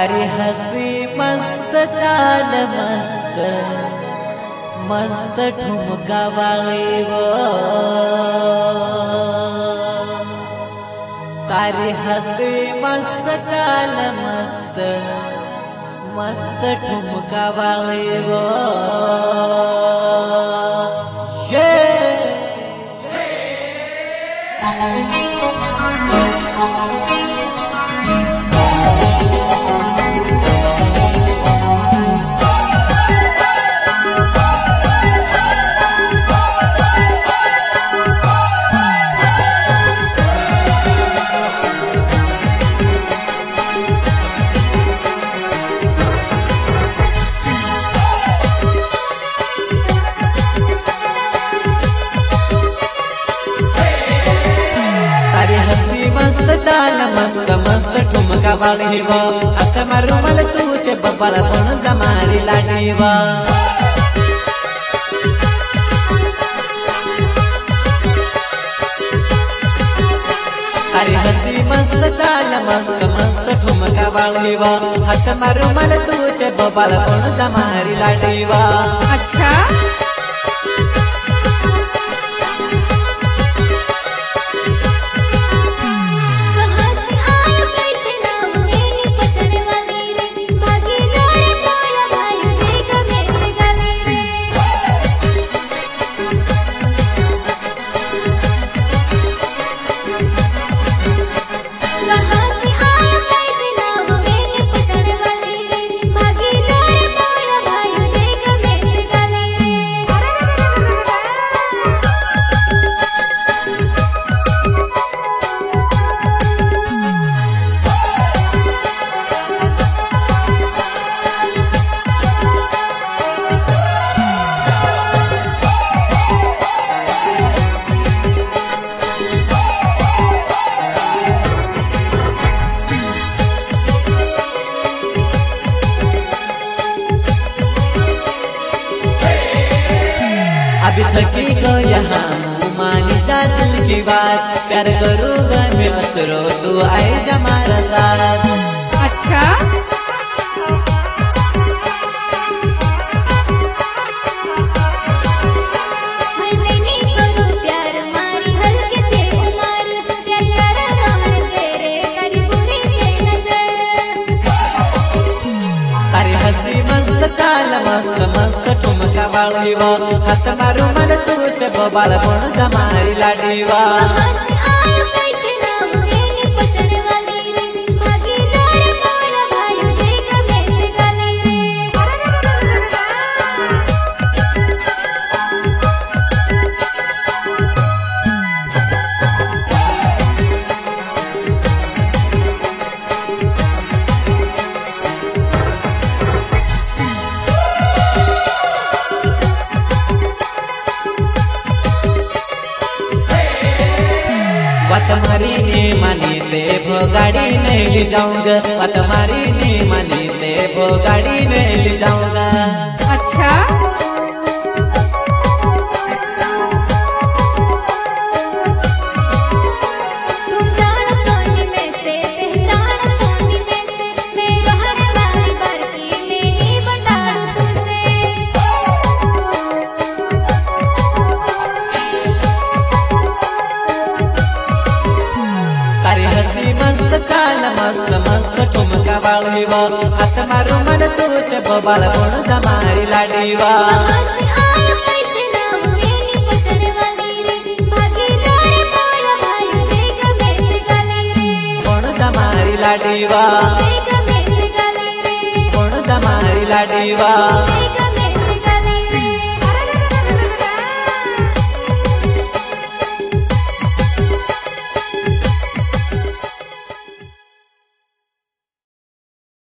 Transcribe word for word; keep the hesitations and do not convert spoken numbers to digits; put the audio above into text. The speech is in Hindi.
तारी हसी मस्त चाल मस्त मस्त ठुमका वाली वो तारी हसी मस्त चाल मस्त मस्त ठुमका वाली वो ये चाल मस्त मस्त ठुमका वाली वो आता मारू मल तुझे बब्बल पण जमारी लाडी वो तारी हसी मस्त चाल मस्त मस्त ठुमका वाली वो आता मारू मल तुझे बब्बल पण जमारी लाडी वो। अच्छा अभी थकी गो यहाँ मानी जा दिल की बात प्यार करूँगा मैं मसरो तू आए जा हमारा साथ। अच्छा चाल मस्त मस्त ठुमका वाली वो हाथ मारू मल तुझे बब्बल पण जमारी लाडी वो तुम्हारी ने मानी ते वो गाड़ी नहीं ले जाऊंगा तुम्हारी ने मानी ते वो गाड़ी नहीं ले जाऊंगा। अच्छा चाल मस्त मस्त ठुमका वाली वो हाथ मारू मल तुझे बब्बल पण जमारी लाडी वो पण जमारी लाडी वो पण जमारी लाडी वो।